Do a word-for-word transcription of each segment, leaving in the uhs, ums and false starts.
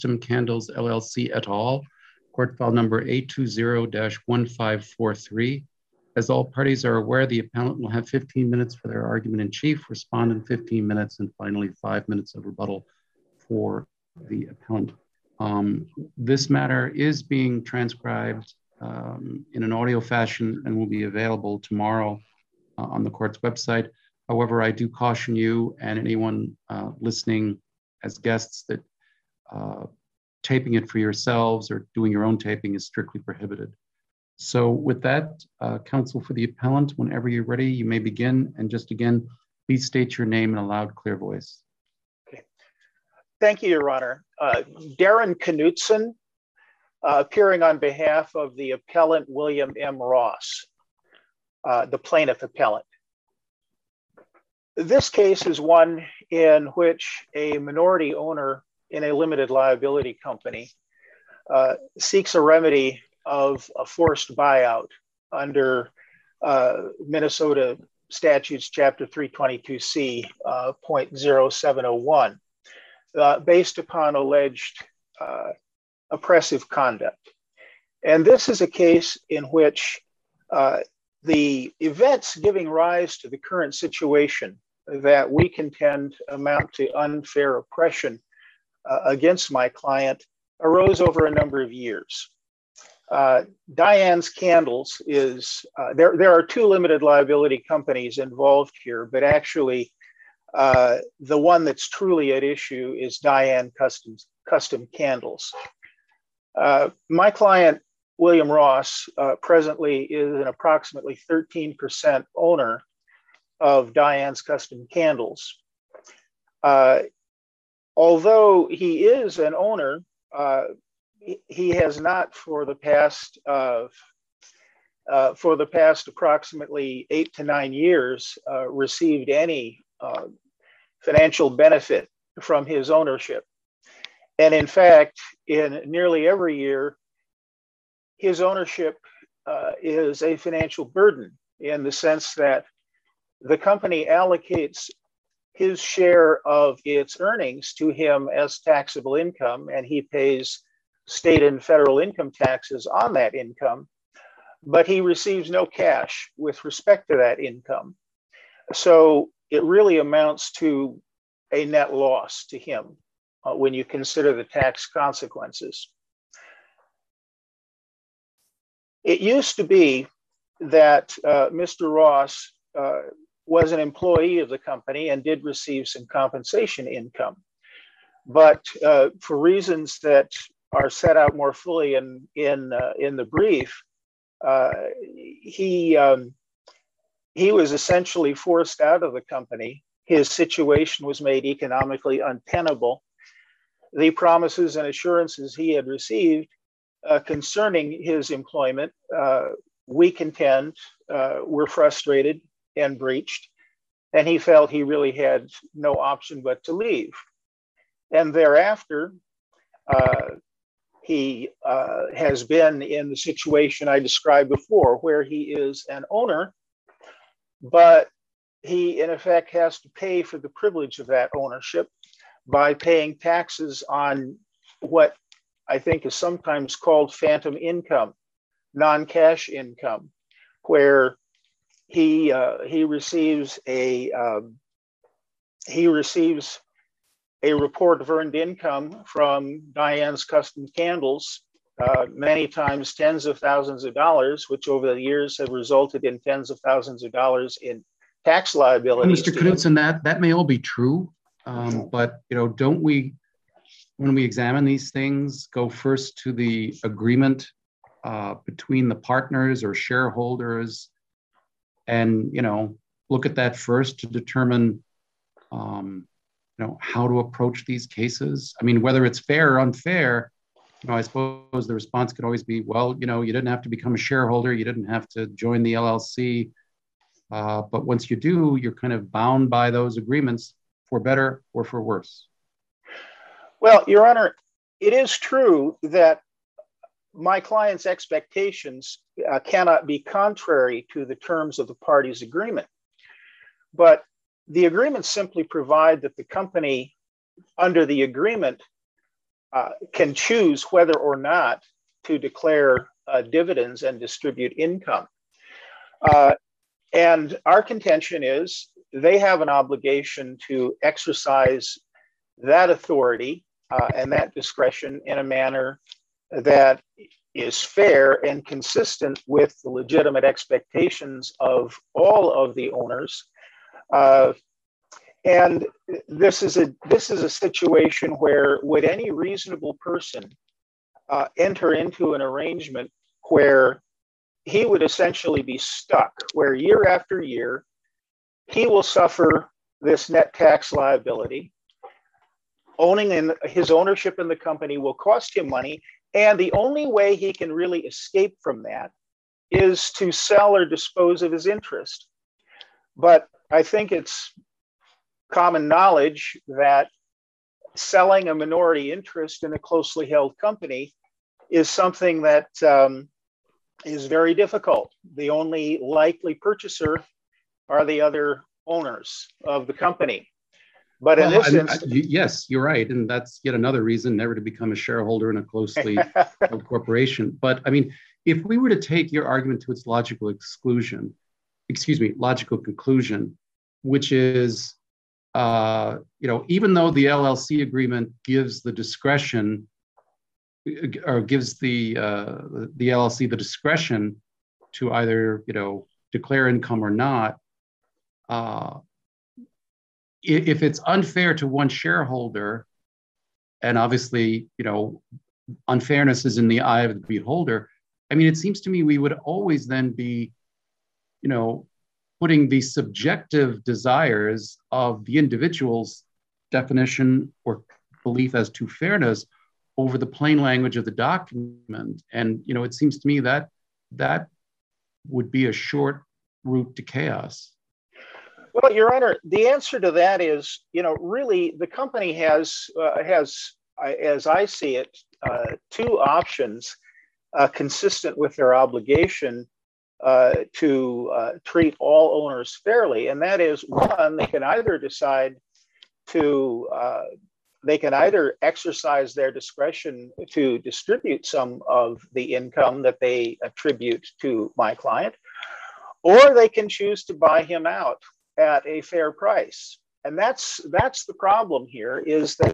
Custom Candles L L C et al., court file number eight two zero dash one five four three. As all parties are aware, the appellant will have fifteen minutes for their argument in chief, respond in fifteen minutes, and finally five minutes of rebuttal for the appellant. Um, this matter is being transcribed um, in an audio fashion and will be available tomorrow uh, on the court's website. However, I do caution you and anyone uh, listening as guests that uh, taping it for yourselves or doing your own taping is strictly prohibited. So with that, uh, counsel for the appellant, whenever you're ready, you may begin. And just again, please state your name in a loud, clear voice. Okay. Thank you, Your Honor. Uh, Darren Knutson, uh, appearing on behalf of the appellant William M. Ross, uh, the plaintiff appellant. This case is one in which a minority owner in a limited liability company uh, seeks a remedy of a forced buyout under uh, Minnesota statutes chapter three twenty-two C uh, point zero seven zero one uh, based upon alleged uh, oppressive conduct. And this is a case in which uh, the events giving rise to the current situation that we contend amount to unfair oppression uh, against my client arose over a number of years. Uh, Diane's Candles is, uh, there, there are two limited liability companies involved here, but actually uh, the one that's truly at issue is Diane Custom, Custom Candles. Uh, my client, William Ross, uh, presently is an approximately thirteen percent owner of Diane's Custom Candles. Uh, although he is an owner, uh, he has not for the past uh, uh, for the past approximately eight to nine years uh, received any uh, financial benefit from his ownership. And in fact, in nearly every year, his ownership uh, is a financial burden in the sense that the company allocates his share of its earnings to him as taxable income, and he pays state and federal income taxes on that income, but he receives no cash with respect to that income. So it really amounts to a net loss to him uh, when you consider the tax consequences. It used to be that uh, Mister Ross uh, was an employee of the company and did receive some compensation income. But uh, for reasons that are set out more fully in, in, uh, in the brief, uh, he, um, he was essentially forced out of the company. His situation was made economically untenable. The promises and assurances he had received uh, concerning his employment, uh, we contend, uh, were frustrated and breached, and he felt he really had no option but to leave. And thereafter, uh, he uh, has been in the situation I described before, where he is an owner, but he in effect has to pay for the privilege of that ownership by paying taxes on what I think is sometimes called phantom income, non-cash income, where he uh, he receives a um, he receives a report of earned income from Diane's Custom Candles, uh, many times tens of thousands of dollars, which over the years have resulted in tens of thousands of dollars in tax liability. Mister Knutson, that that may all be true, um, but you know, don't we, when we examine these things, go first to the agreement uh, between the partners or shareholders, and you know, look at that first to determine, um, you know, how to approach these cases? I mean, whether it's fair or unfair, you know, I suppose the response could always be, well, you know, you didn't have to become a shareholder, you didn't have to join the L L C, uh, but once you do, you're kind of bound by those agreements for better or for worse. Well, Your Honor, it is true that my client's expectations uh, cannot be contrary to the terms of the parties' agreement. But the agreements simply provide that the company, under the agreement, uh, can choose whether or not to declare uh, dividends and distribute income. Uh, and our contention is they have an obligation to exercise that authority uh, and that discretion in a manner that is fair and consistent with the legitimate expectations of all of the owners. Uh, and this is a this is a situation where would any reasonable person uh, enter into an arrangement where he would essentially be stuck, where year after year he will suffer this net tax liability. Owning in his ownership in the company will cost him money, and the only way he can really escape from that is to sell or dispose of his interest. But I think it's common knowledge that selling a minority interest in a closely held company is something that um, is very difficult. The only likely purchaser are the other owners of the company. But in well, this instance, yes, you're right. And that's yet another reason never to become a shareholder in a closely held corporation. But I mean, if we were to take your argument to its logical exclusion, excuse me, logical conclusion, which is, uh, you know, even though the L L C agreement gives the discretion or gives the uh, the L L C the discretion to either, you know, declare income or not, uh, if it's unfair to one shareholder, and obviously, you know, unfairness is in the eye of the beholder, I mean, it seems to me we would always then be, you know, putting the subjective desires of the individual's definition or belief as to fairness over the plain language of the document. And, you know, it seems to me that that would be a short route to chaos. Well, Your Honor, the answer to that is, you know, really the company has, uh, has uh, as I see it, uh, two options uh, consistent with their obligation uh, to uh, treat all owners fairly. And that is, one, they can either decide to, uh, they can either exercise their discretion to distribute some of the income that they attribute to my client, or they can choose to buy him out at a fair price. And that's that's the problem here, is that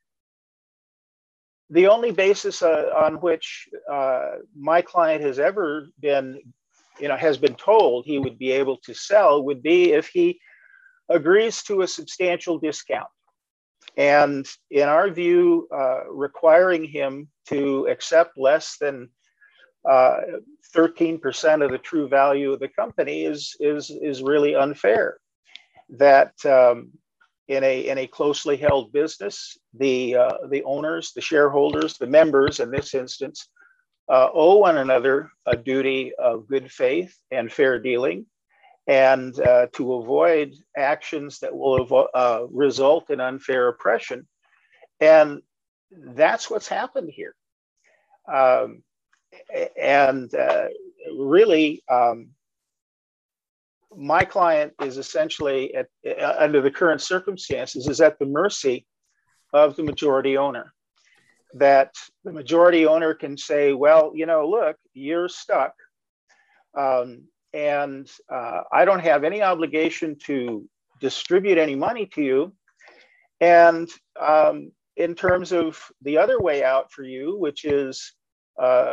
the only basis uh, on which uh, my client has ever been, you know, has been told he would be able to sell would be if he agrees to a substantial discount. And in our view, uh, requiring him to accept less than uh, thirteen percent of the true value of the company is, is, is really unfair. That um, in, a, in a closely held business, the, uh, the owners, the shareholders, the members in this instance, uh, owe one another a duty of good faith and fair dealing, and uh, to avoid actions that will evo- uh, result in unfair oppression. And that's what's happened here. Um, and uh, really, um, my client is essentially, at, uh, under the current circumstances, is at the mercy of the majority owner. That the majority owner can say, well, you know, look, you're stuck. Um, and uh, I don't have any obligation to distribute any money to you. And um, in terms of the other way out for you, which is uh,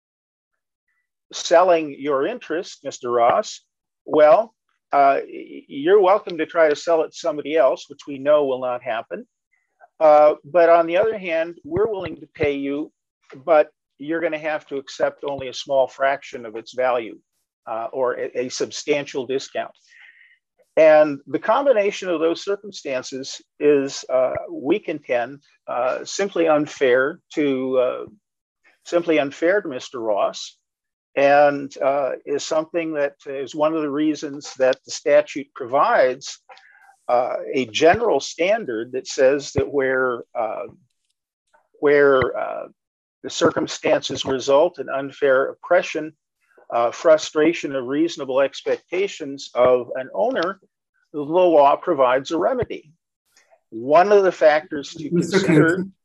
selling your interest, Mister Ross, well, uh, you're welcome to try to sell it to somebody else, which we know will not happen. Uh, but on the other hand, we're willing to pay you, but you're going to have to accept only a small fraction of its value. Uh, or a, a substantial discount. And the combination of those circumstances is, uh, we contend, uh, simply unfair to uh, simply unfair to Mister Ross, and uh, is something that is one of the reasons that the statute provides uh, a general standard that says that where uh, where uh, the circumstances result in unfair oppression, Uh, frustration of reasonable expectations of an owner, the law provides a remedy. One of the factors to Mister consider. King,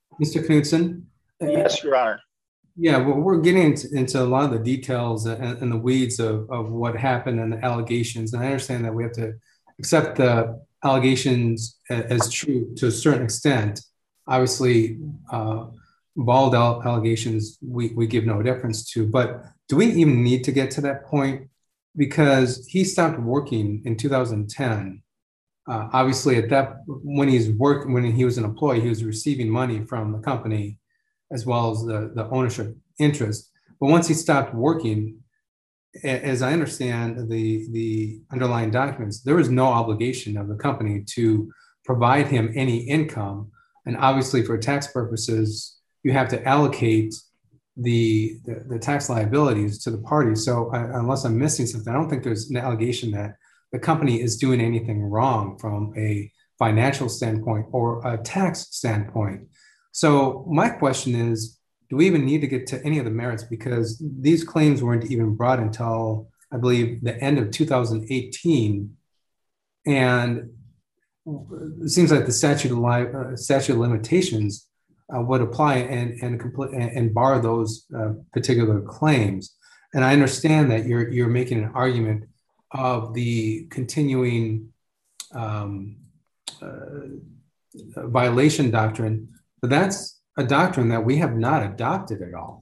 Mister Knudsen? Yes, Your Honor. Yeah, well, we're getting into, into a lot of the details and, and the weeds of, of what happened and the allegations. And I understand that we have to accept the allegations as true to a certain extent. Obviously, uh, bald allegations we, we give no deference to. But do we even need to get to that point? Because he stopped working in two thousand ten. Uh, obviously, at that when he's working, when he was an employee, he was receiving money from the company as well as the, the ownership interest. But once he stopped working, as I understand the, the underlying documents, there was no obligation of the company to provide him any income. And obviously for tax purposes, you have to allocate the, the, the tax liabilities to the party. So uh, unless I'm missing something, I don't think there's an allegation that the company is doing anything wrong from a financial standpoint or a tax standpoint. So my question is, do we even need to get to any of the merits? Because these claims weren't even brought until, I believe, the end of two thousand eighteen. And it seems like the statute of, li- uh, statute of limitations uh, would apply and, and, compl- and bar those uh, particular claims. And I understand that you're, you're making an argument of the continuing um, uh, violation doctrine, but that's a doctrine that we have not adopted at all.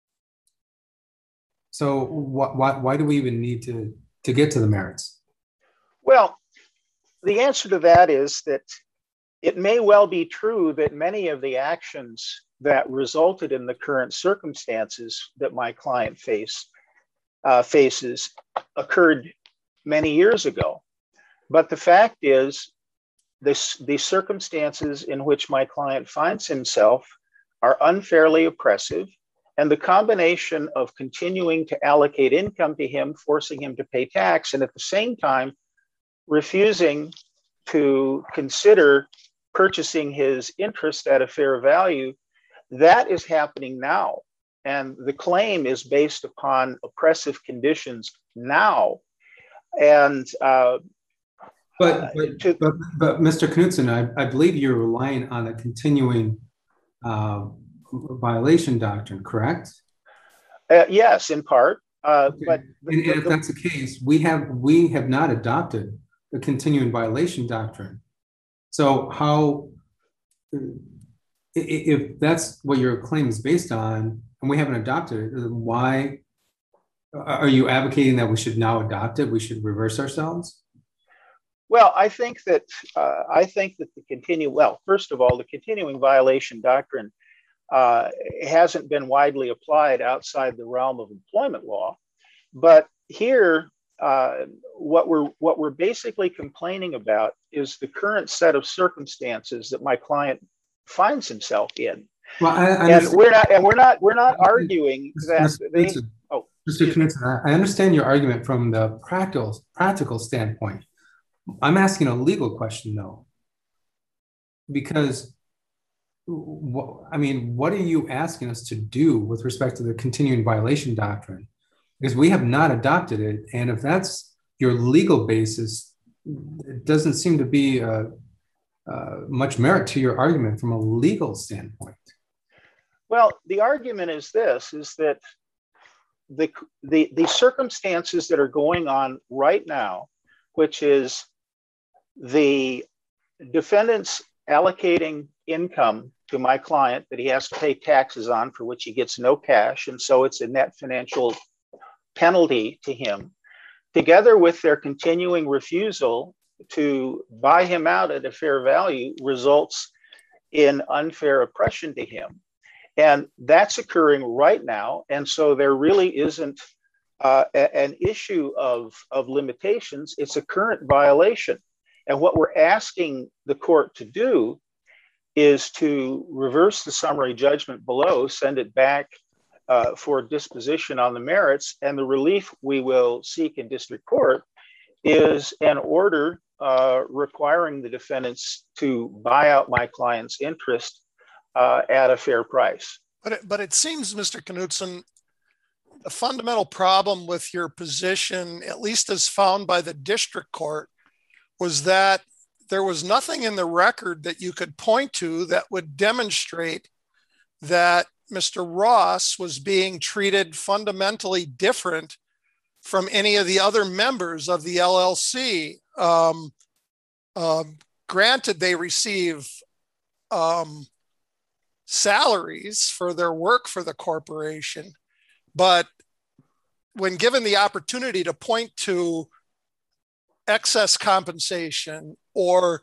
So wh- why, why do we even need to, to get to the merits? Well, the answer to that is that it may well be true that many of the actions that resulted in the current circumstances that my client face, uh, faces occurred many years ago. But the fact is, this, the circumstances in which my client finds himself are unfairly oppressive, and the combination of continuing to allocate income to him, forcing him to pay tax, and at the same time refusing to consider purchasing his interest at a fair value, that is happening now. And the claim is based upon oppressive conditions now. And uh, but, but, to, but, but Mister Knudsen, I, I believe you're relying on a continuing uh, violation doctrine, correct? Uh, yes, in part. Uh, okay. But the, and, and if the, that's the case, we have we have not adopted the continuing violation doctrine. So how, if that's what your claim is based on, and we haven't adopted it, why are you advocating that we should now adopt it? We should reverse ourselves? Well, I think that uh, I think that the continue well. First of all, the continuing violation doctrine uh, hasn't been widely applied outside the realm of employment law, but here, uh, what we're what we're basically complaining about is the current set of circumstances that my client finds himself in. Well, I, I and we're not and we're not we're not arguing that they. Oh, Mister Knudsen, I understand your argument from the practical practical standpoint. I'm asking a legal question, though, because, I mean, what are you asking us to do with respect to the continuing violation doctrine? Because we have not adopted it. And if that's your legal basis, it doesn't seem to be uh, uh, much merit to your argument from a legal standpoint. Well, the argument is this, is that the, the, the circumstances that are going on right now, which is the defendant's allocating income to my client that he has to pay taxes on, for which he gets no cash. And so it's a net financial penalty to him, together with their continuing refusal to buy him out at a fair value, results in unfair oppression to him. And that's occurring right now. And so there really isn't uh, a, an issue of, of limitations. It's a current violation. And what we're asking the court to do is to reverse the summary judgment below, send it back uh, for disposition on the merits. And the relief we will seek in district court is an order uh, requiring the defendants to buy out my client's interest uh, at a fair price. But it, but it seems, Mister Knudsen, a fundamental problem with your position, at least as found by the district court, was that there was nothing in the record that you could point to that would demonstrate that Mister Ross was being treated fundamentally different from any of the other members of the L L C. Um, um, granted, they receive um, salaries for their work for the corporation, but when given the opportunity to point to excess compensation or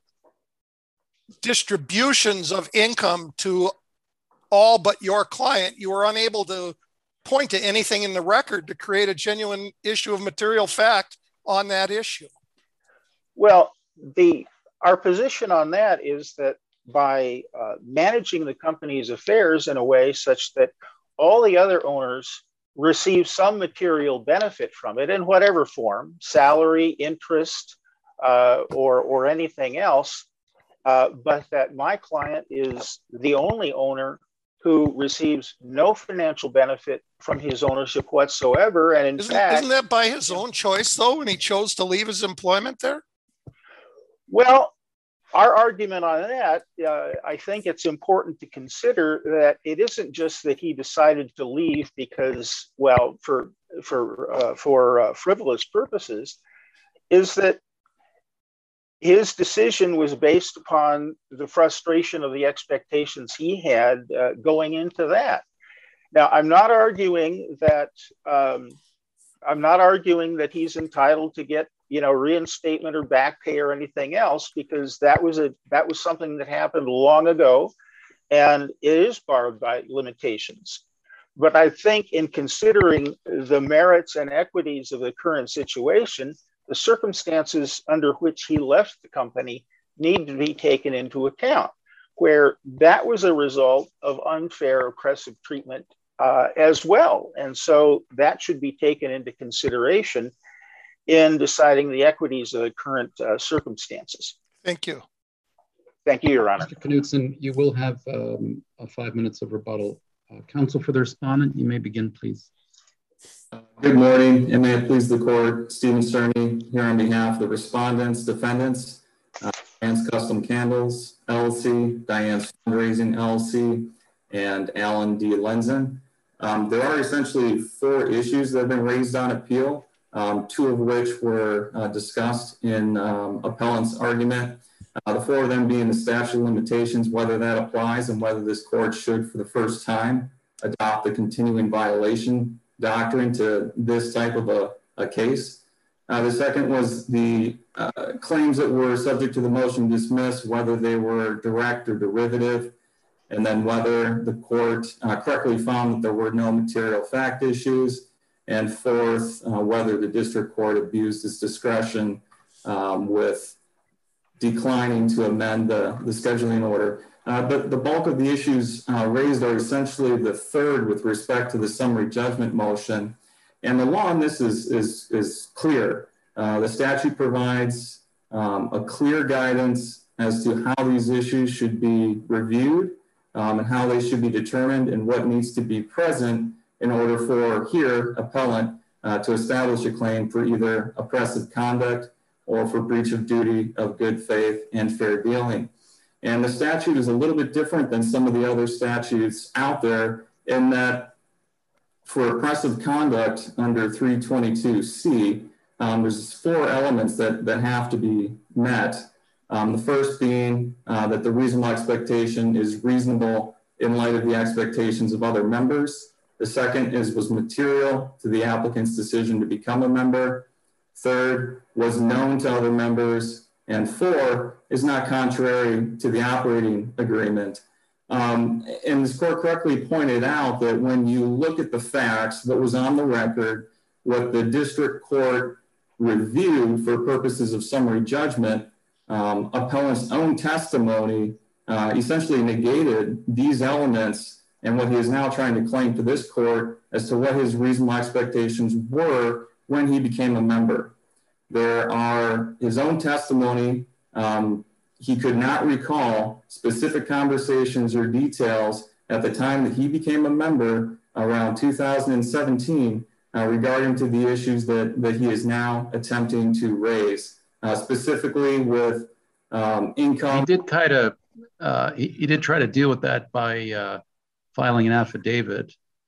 distributions of income to all but your client, you were unable to point to anything in the record to create a genuine issue of material fact on that issue. Well, the our position on that is that by uh, managing the company's affairs in a way such that all the other owners receive some material benefit from it in whatever form, salary, interest, uh, or, or anything else, uh, but that my client is the only owner who receives no financial benefit from his ownership whatsoever. And in isn't, fact- Isn't that by his own choice though, when he chose to leave his employment there? Well, our argument on that, uh, I think it's important to consider that it isn't just that he decided to leave because, well, for for uh, for uh, frivolous purposes, is that his decision was based upon the frustration of the expectations he had uh, going into that. Now, I'm not arguing that um, I'm not arguing that he's entitled to get, you know, reinstatement or back pay or anything else, because that was a that was something that happened long ago, and it is barred by limitations. But I think in considering the merits and equities of the current situation, the circumstances under which he left the company need to be taken into account, where that was a result of unfair, oppressive treatment uh, as well. And so that should be taken into consideration in deciding the equities of the current uh, circumstances. Thank you. Thank you, Your Honor. Mister Knudsen, you will have um, a five minutes of rebuttal. Uh, counsel for the respondent, you may begin, please. Good morning, and may it please the court, Stephen Cerny here on behalf of the respondents, defendants, uh, Diane's Custom Candles, L L C, Diane's Fundraising, L L C, and Alan D. Lenzen. Um, there are essentially four issues that have been raised on appeal, um, two of which were uh, discussed in um, appellant's argument. Uh, the four of them being the statute of limitations, whether that applies and whether this court should, for the first time, adopt the continuing violation doctrine to this type of a, a case. Uh, the second was the uh, claims that were subject to the motion to dismiss, whether they were direct or derivative, and then whether the court uh, correctly found that there were no material fact issues. And fourth, uh, whether the district court abused its discretion um, with declining to amend the, the scheduling order. Uh, but the bulk of the issues uh, raised are essentially the third with respect to the summary judgment motion. And the law on this is, is, is clear. Uh, the statute provides um, a clear guidance as to how these issues should be reviewed um, and how they should be determined and what needs to be present in order for here, appellant, uh, to establish a claim for either oppressive conduct or for breach of duty of good faith and fair dealing. And the statute is a little bit different than some of the other statutes out there in that for oppressive conduct under three twenty-two C, um, there's four elements that, that have to be met. Um, the first being uh, that the reasonable expectation is reasonable in light of the expectations of other members. The second is was material to the applicant's decision to become a member. Third, was known to other members. And four, is not contrary to the operating agreement. Um, and this court correctly pointed out that when you look at the facts that was on the record, what the district court reviewed for purposes of summary judgment, um, appellant's own testimony uh, essentially negated these elements and what he is now trying to claim to this court as to what his reasonable expectations were when he became a member. There are his own testimony. Um, he could not recall specific conversations or details at the time that he became a member around two thousand seventeen uh, regarding to the issues that, that he is now attempting to raise, uh, specifically with um, income. He did kind of, uh, he, he did try to deal with that by uh, filing an affidavit.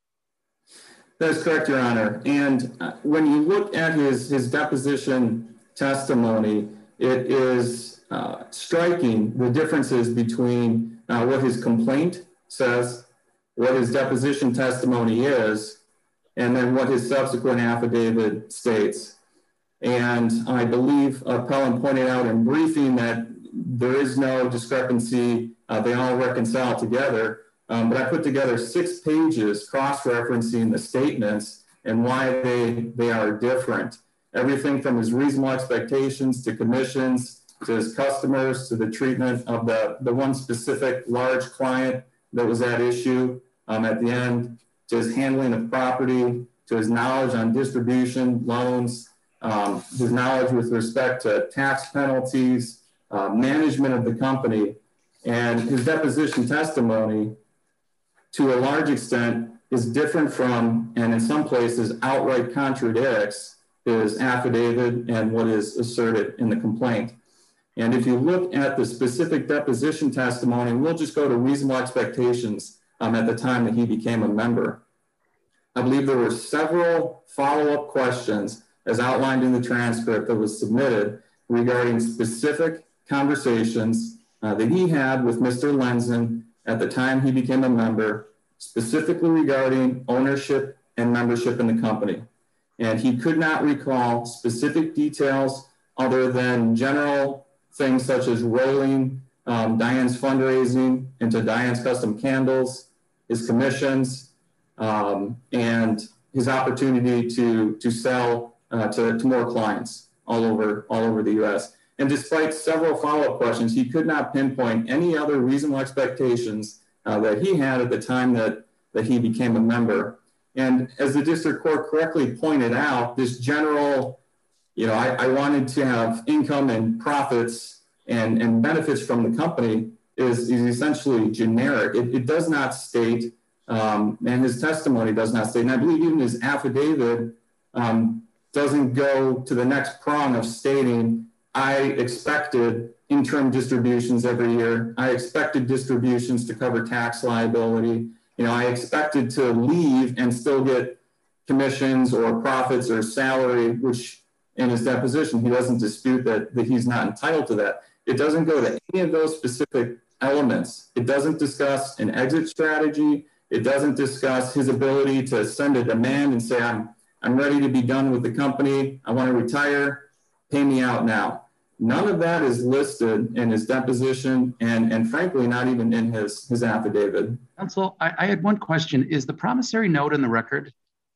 That's correct, Your Honor. And uh, when you look at his, his deposition testimony, it is uh, striking the differences between uh, what his complaint says, what his deposition testimony is, and then what his subsequent affidavit states. And I believe appellant pointed out in briefing that there is no discrepancy. Uh, they all reconcile together. Um, but I put together six pages cross-referencing the statements and why they, they are different. Everything from his reasonable expectations to commissions, to his customers, to the treatment of the, the one specific large client that was at issue um, at the end, to his handling of property, to his knowledge on distribution, loans, um, his knowledge with respect to tax penalties, uh, management of the company, and his deposition testimony to a large extent is different from, and in some places outright contradicts, his affidavit and what is asserted in the complaint. And if you look at the specific deposition testimony, we'll just go to reasonable expectations um, at the time that he became a member. I believe there were several follow-up questions as outlined in the transcript that was submitted regarding specific conversations uh, that he had with Mister Lenzen at the time he became a member, specifically regarding ownership and membership in the company. And he could not recall specific details other than general things such as rolling um, Diane's fundraising into Diane's Custom Candles, his commissions, um, and his opportunity to, to sell uh, to, to more clients all over, all over the U S. And despite several follow-up questions, he could not pinpoint any other reasonable expectations uh, that he had at the time that, that he became a member. And as the district court correctly pointed out, this general, you know, I, I wanted to have income and profits and, and benefits from the company is, is essentially generic. It, it does not state, um, and his testimony does not state, and I believe even his affidavit um, doesn't go to the next prong of stating, I expected interim distributions every year. I expected distributions to cover tax liability. You know, I expected to leave and still get commissions or profits or salary, which in his deposition, he doesn't dispute that, that he's not entitled to that. It doesn't go to any of those specific elements. It doesn't discuss an exit strategy. It doesn't discuss his ability to send a demand and say, I'm, I'm ready to be done with the company. I want to retire. Pay me out now. None of that is listed in his deposition and, and frankly, not even in his, his affidavit. Counsel, I, I had one question. Is the promissory note in the record?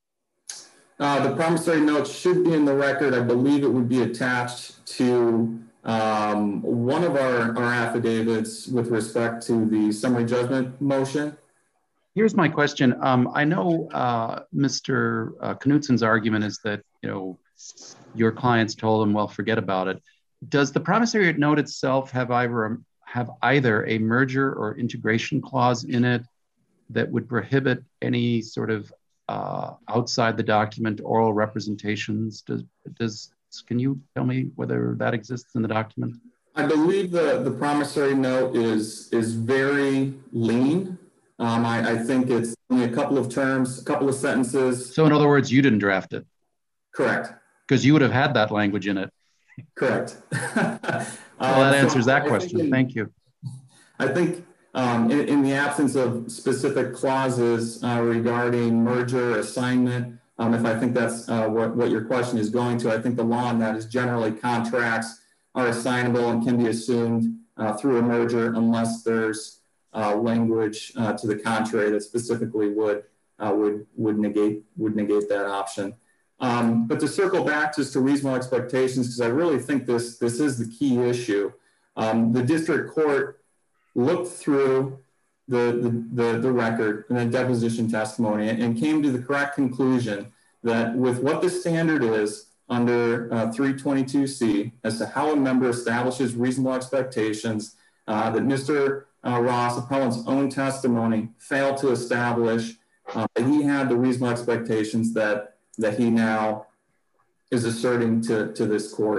Uh, the promissory note should be in the record. I believe it would be attached to um, one of our, our affidavits with respect to the summary judgment motion. Here's my question. Um, I know uh, Mister Uh, Knutsen's argument is that, you know, your clients told him, well, forget about it. Does the promissory note itself have either, have either a merger or integration clause in it that would prohibit any sort of uh, outside the document oral representations? Does, does, can you tell me whether that exists in the document? I believe the, the promissory note is, is very lean. Um, I, I think it's only a couple of terms, a couple of sentences. So in other words, you didn't draft it? Correct. Because you would have had that language in it. Correct. Well, that answers that question. In, Thank you. I think um, in, in the absence of specific clauses uh, regarding merger, assignment, um, if I think that's uh, what, what your question is going to, I think the law on that is generally contracts are assignable and can be assumed uh, through a merger unless there's uh, language uh, to the contrary that specifically would uh, would would negate would negate that option. Um, but to circle back just to reasonable expectations, because I really think this, this is the key issue. Um, the district court looked through the, the, the, the record and the deposition testimony and, and came to the correct conclusion that with what the standard is under uh, three twenty-two C as to how a member establishes reasonable expectations, uh, that Mister Uh, Ross, appellant's own testimony, failed to establish uh, that he had the reasonable expectations that that he now is asserting to, to this court.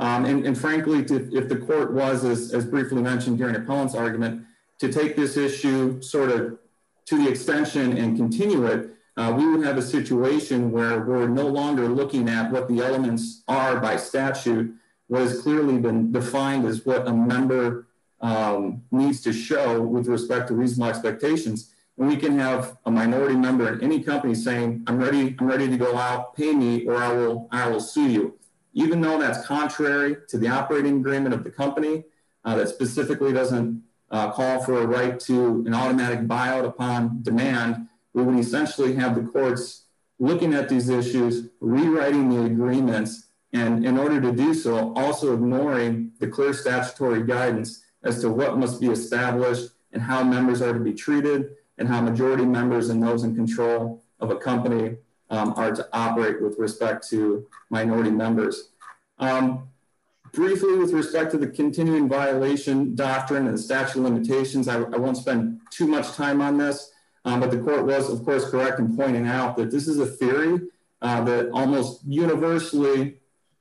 Um, and, and frankly, to, if the court was, as, as briefly mentioned during appellant's argument, to take this issue sort of to the extension and continue it, uh, we would have a situation where we're no longer looking at what the elements are by statute, what has clearly been defined as what a member um, needs to show with respect to reasonable expectations. And we can have a minority member in any company saying, I'm ready, I'm ready to go out, pay me, or I will, I will sue you. Even though that's contrary to the operating agreement of the company, uh, that specifically doesn't uh, call for a right to an automatic buyout upon demand, we would essentially have the courts looking at these issues, rewriting the agreements, and in order to do so, also ignoring the clear statutory guidance as to what must be established and how members are to be treated and how majority members and those in control of a company um, are to operate with respect to minority members. Um, briefly, with respect to the continuing violation doctrine and the statute of limitations, I, I won't spend too much time on this, um, but the court was, of course, correct in pointing out that this is a theory uh, that almost universally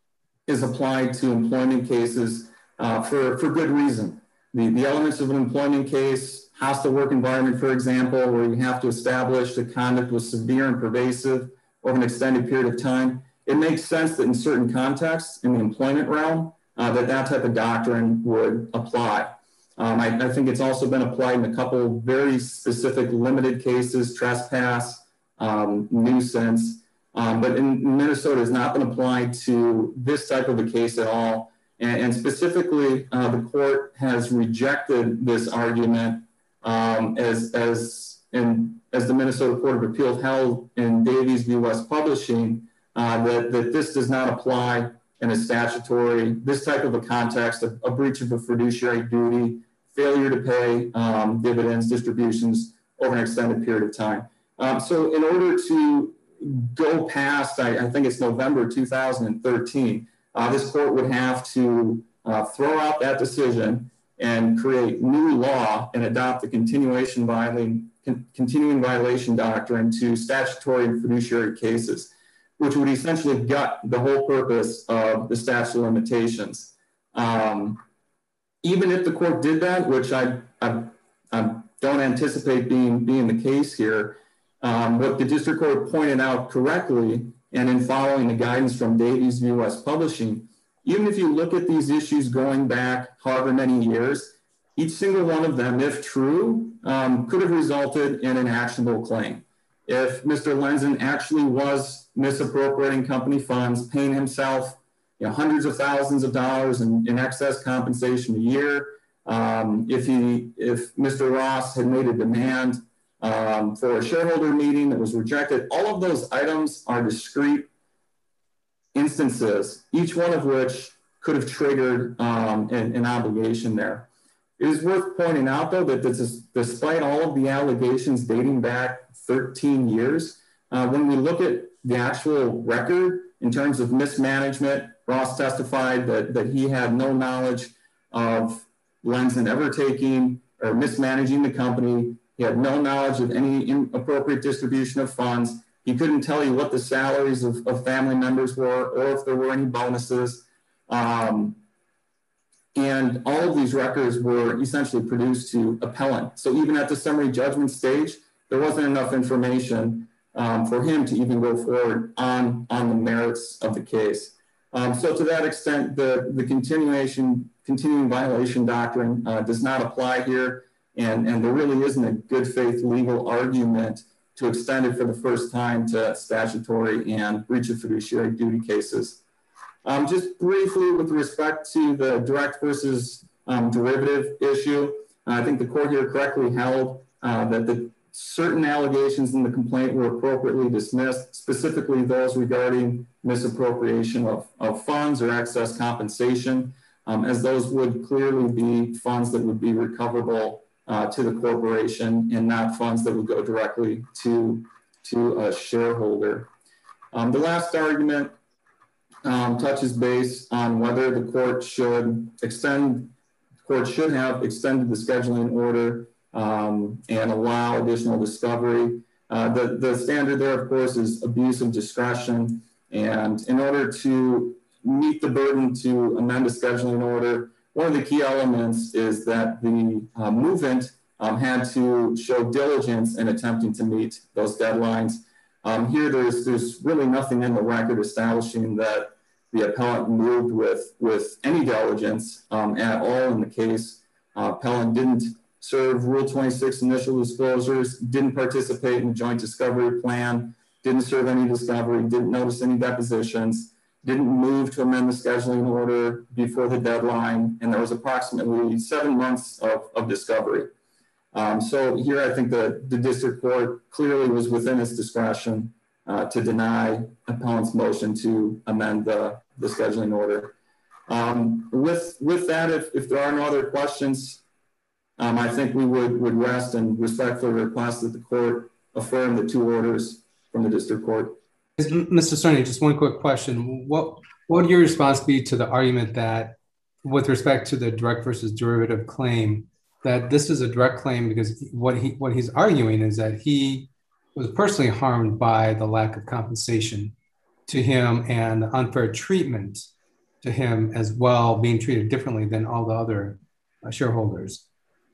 is applied to employment cases uh, for, for good reason. The, the elements of an employment case, hostile work environment, for example, where you have to establish the conduct was severe and pervasive over an extended period of time, it makes sense that in certain contexts in the employment realm, uh, that that type of doctrine would apply. Um, I, I think it's also been applied in a couple of very specific limited cases, trespass, um, nuisance, um, but in Minnesota has not been applied to this type of a case at all. And, and specifically, uh, the court has rejected this argument um, as, as, in, as the Minnesota Court of Appeals held in Davies v. West Publishing, uh, that, that this does not apply in a statutory, this type of a context, a, a breach of a fiduciary duty, failure to pay um, dividends, distributions over an extended period of time. Um, so in order to go past, I, I think it's November two thousand thirteen, uh, this court would have to uh, throw out that decision and create new law and adopt the continuation violating, con continuing violation doctrine to statutory and fiduciary cases, which would essentially gut the whole purpose of the statute of limitations. Um, even if the court did that, which I, I, I don't anticipate being, being the case here, um, what the district court pointed out correctly, and in following the guidance from Davies v. West Publishing, even if you look at these issues going back however many years, each single one of them, if true, um, could have resulted in an actionable claim. If Mister Lenzen actually was misappropriating company funds, paying himself you know, hundreds of thousands of dollars in, in excess compensation a year, um, if he, if Mister Ross had made a demand um, for a shareholder meeting that was rejected, all of those items are discrete instances, each one of which could have triggered um, an, an obligation there. It is worth pointing out, though, that this is, despite all of the allegations dating back thirteen years, uh, when we look at the actual record in terms of mismanagement, Ross testified that, that he had no knowledge of Lenzen ever taking or mismanaging the company. He had no knowledge of any inappropriate distribution of funds. He couldn't tell you what the salaries of, of family members were or if there were any bonuses. Um, and all of these records were essentially produced to appellant. So even at the summary judgment stage, there wasn't enough information um, for him to even go forward on, on the merits of the case. Um, so to that extent, the, the continuation, continuing violation doctrine uh, does not apply here. And, and there really isn't a good faith legal argument to extend it for the first time to statutory and breach of fiduciary duty cases. Um, just briefly with respect to the direct versus um, derivative issue, uh, I think the court here correctly held uh, that the certain allegations in the complaint were appropriately dismissed, specifically those regarding misappropriation of, of funds or excess compensation, um, as those would clearly be funds that would be recoverable uh, to the corporation and not funds that would go directly to, to a shareholder. Um, the last argument um, touches base on whether the court should extend, the court should have extended the scheduling order Um, and allow additional discovery. Uh, the, the standard there, of course, is abuse of discretion. And in order to meet the burden to amend a scheduling order, one of the key elements is that the uh, movement um, had to show diligence in attempting to meet those deadlines. Um, here, there's, there's really nothing in the record establishing that the appellant moved with, with any diligence um, at all in the case. Uh, appellant didn't serve Rule twenty-six initial disclosures, didn't participate in the joint discovery plan, didn't serve any discovery, didn't notice any depositions, didn't move to amend the scheduling order before the deadline, and there was approximately seven months of, of discovery. Um, so here I think the, the district court clearly was within its discretion uh, to deny appellant's motion to amend the, the scheduling order. Um, with, with that, if, if there are no other questions, um, I think we would, would rest and respectfully request that the court affirm the two orders from the district court. Mister Cerny, just one quick question. What, what would your response be to the argument that with respect to the direct versus derivative claim, that this is a direct claim because what he what he's arguing is that he was personally harmed by the lack of compensation to him and unfair treatment to him as well, being treated differently than all the other uh, shareholders.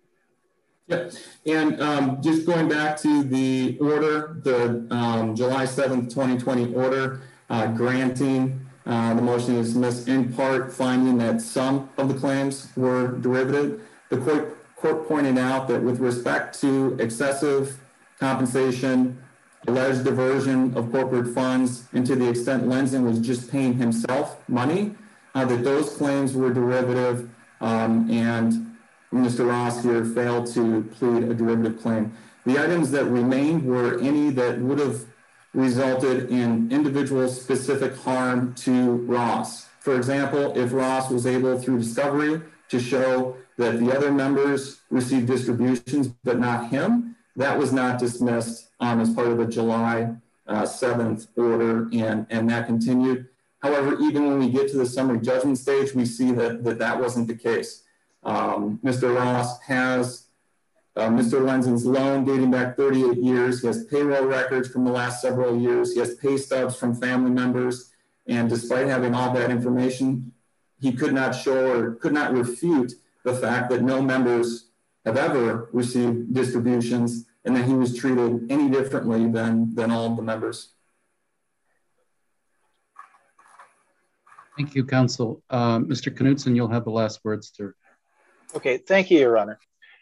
Yep. And um, just going back to the order, the um, July seventh, twenty twenty order uh, granting uh, the motion to dismiss in part, finding that some of the claims were derivative. The court, court pointed out that with respect to excessive compensation, alleged diversion of corporate funds, and to the extent Lenzen was just paying himself money, uh, that those claims were derivative, um, and Mister Ross here failed to plead a derivative claim. The items that remained were any that would have resulted in individual specific harm to Ross. For example, if Ross was able through discovery to show that the other members received distributions but not him, that was not dismissed um, as part of the July uh, seventh order, and, and that continued. However, even when we get to the summary judgment stage, we see that that, that wasn't the case. Um, Mister Ross has uh, Mister Lenzen's loan dating back thirty-eight years. He has payroll records from the last several years. He has pay stubs from family members. And despite having all that information, he could not show or could not refute the fact that no members have ever received distributions and that he was treated any differently than, than all of the members. Thank you, counsel. Uh, Mister Knudsen, you'll have the last words, sir. Okay, thank you, Your Honor.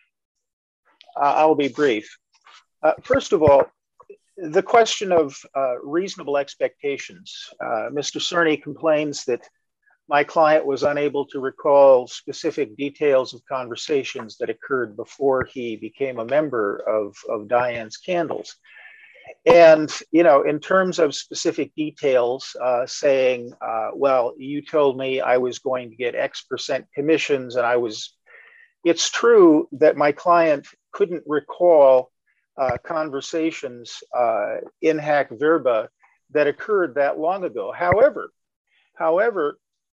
Uh, I'll be brief. Uh, first of all, the question of uh, reasonable expectations. Uh, Mister Cerny complains that my client was unable to recall specific details of conversations that occurred before he became a member of, of Diane's Candles. And, you know, in terms of specific details, uh, saying, uh, well, you told me I was going to get X percent commissions and I was, it's true that my client couldn't recall uh, conversations uh, in hac verba that occurred that long ago. However, however,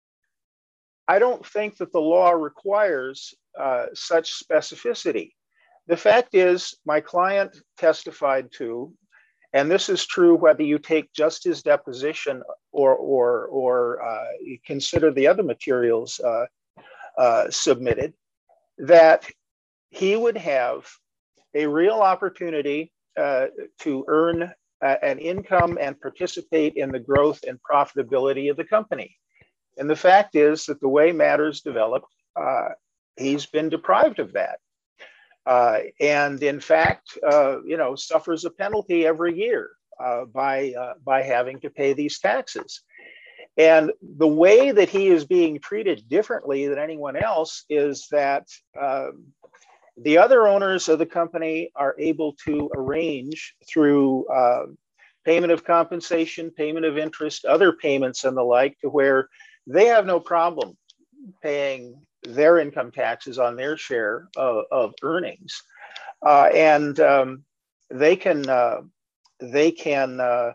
I don't think that the law requires uh, such specificity. The fact is, my client testified to, and this is true whether you take just his deposition or, or, or uh, you consider the other materials uh, uh, submitted, that he would have a real opportunity uh, to earn uh, an income and participate in the growth and profitability of the company. And the fact is that the way matters developed, uh, he's been deprived of that. Uh, and in fact, uh, you know, suffers a penalty every year uh, by, uh, by having to pay these taxes. And the way that he is being treated differently than anyone else is that um, the other owners of the company are able to arrange through uh, payment of compensation, payment of interest, other payments and the like, to where they have no problem paying their income taxes on their share of, of earnings. Uh, and um, they can, uh, they can uh,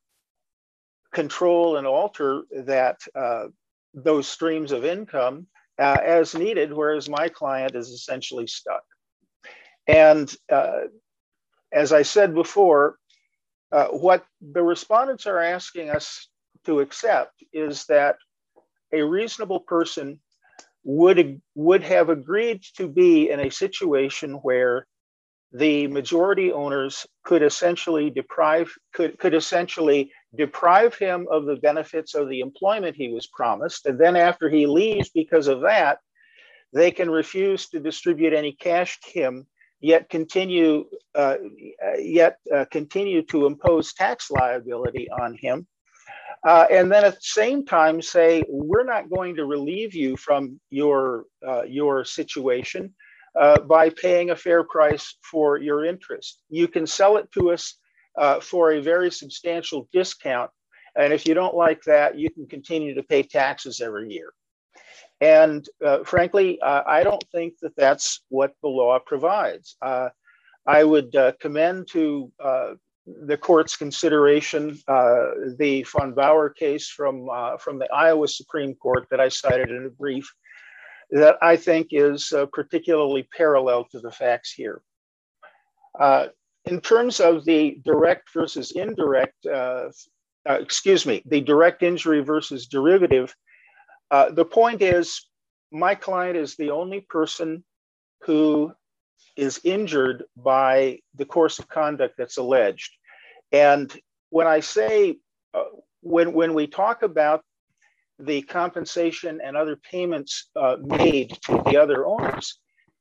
control and alter that, uh, those streams of income uh, as needed, whereas my client is essentially stuck. And uh, as I said before, uh, what the respondents are asking us to accept is that a reasonable person would, would have agreed to be in a situation where the majority owners could essentially deprive, could, could essentially deprive him of the benefits of the employment he was promised. And then after he leaves because of that, they can refuse to distribute any cash to him, yet continue, uh, yet uh, continue to impose tax liability on him. Uh, and then at the same time say, we're not going to relieve you from your, uh, your situation uh, by paying a fair price for your interest. You can sell it to us uh, for a very substantial discount. And if you don't like that, you can continue to pay taxes every year. And uh, frankly, uh, I don't think that that's what the law provides. Uh, I would uh, commend to uh, the court's consideration uh, the von Bauer case from, uh, from the Iowa Supreme Court that I cited in a brief that I think is uh, particularly parallel to the facts here. Uh, in terms of the direct versus indirect, uh, uh, excuse me, the direct injury versus derivative, Uh, the point is, my client is the only person who is injured by the course of conduct that's alleged. And when I say, uh, when, when we talk about the compensation and other payments uh, made to the other owners,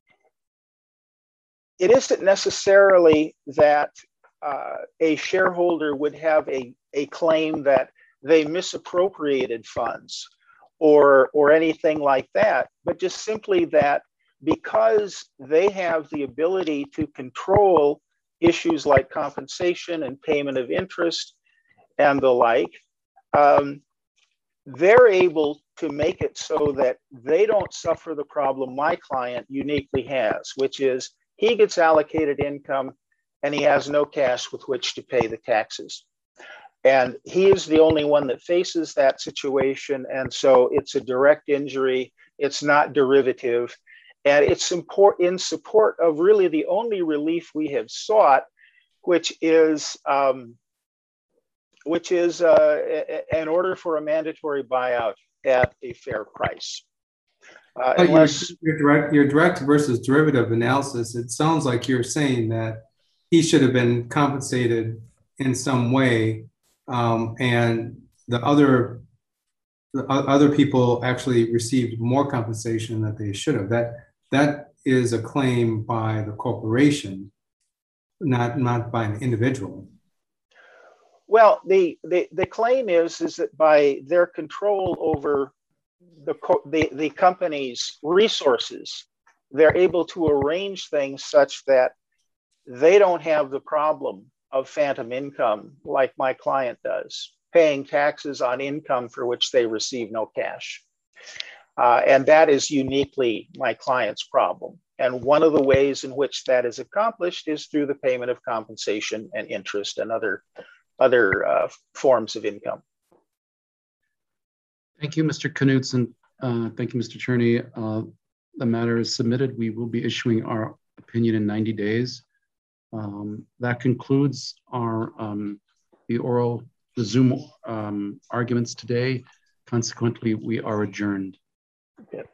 it isn't necessarily that uh, a shareholder would have a, a claim that they misappropriated funds or, or anything like that, but just simply that because they have the ability to control issues like compensation and payment of interest and the like, um, they're able to make it so that they don't suffer the problem my client uniquely has, which is he gets allocated income and he has no cash with which to pay the taxes. And he is the only one that faces that situation. And so it's a direct injury. It's not derivative. And it's import, in support of really the only relief we have sought, which is, um, which is uh, an order for a mandatory buyout at a fair price. Uh, unless, your, your, direct, your direct versus derivative analysis, it sounds like you're saying that he should have been compensated in some way. Um, and the other the other people actually received more compensation than they should have. That that is a claim by the corporation, not not by an individual. Well, the the, the claim is is that by their control over the, the the company's resources, they're able to arrange things such that they don't have the problem of phantom income like my client does, paying taxes on income for which they receive no cash. Uh, and that is uniquely my client's problem. And one of the ways in which that is accomplished is through the payment of compensation and interest and other, other uh, forms of income. Thank you, Mister Knudsen. Uh, thank you, Mister Cherney. Uh, the matter is submitted. We will be issuing our opinion in ninety days. Um, that concludes our um, the oral, the Zoom um, arguments today. Consequently, we are adjourned. Okay.